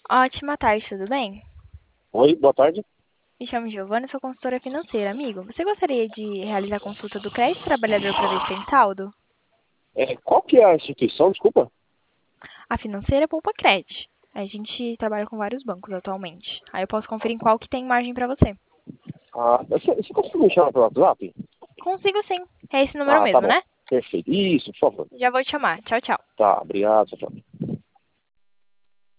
Ótima tarde, tudo bem? Oi, boa tarde. Me chamo Giovana, sou consultora financeira. Amigo, você gostaria de realizar a consulta do crédito trabalhador para ver se tem saldo? Qual que é a instituição, desculpa? A financeira poupa crédito. A gente trabalha com vários bancos atualmente. Aí eu posso conferir em qual que tem margem para você. Você consegue me chamar pelo WhatsApp? Consigo sim. É esse número Tá mesmo, bom. né? Perfeito. Isso, por favor. Já vou te chamar. Tchau, tchau. Tá, obrigado, tchau, tchau.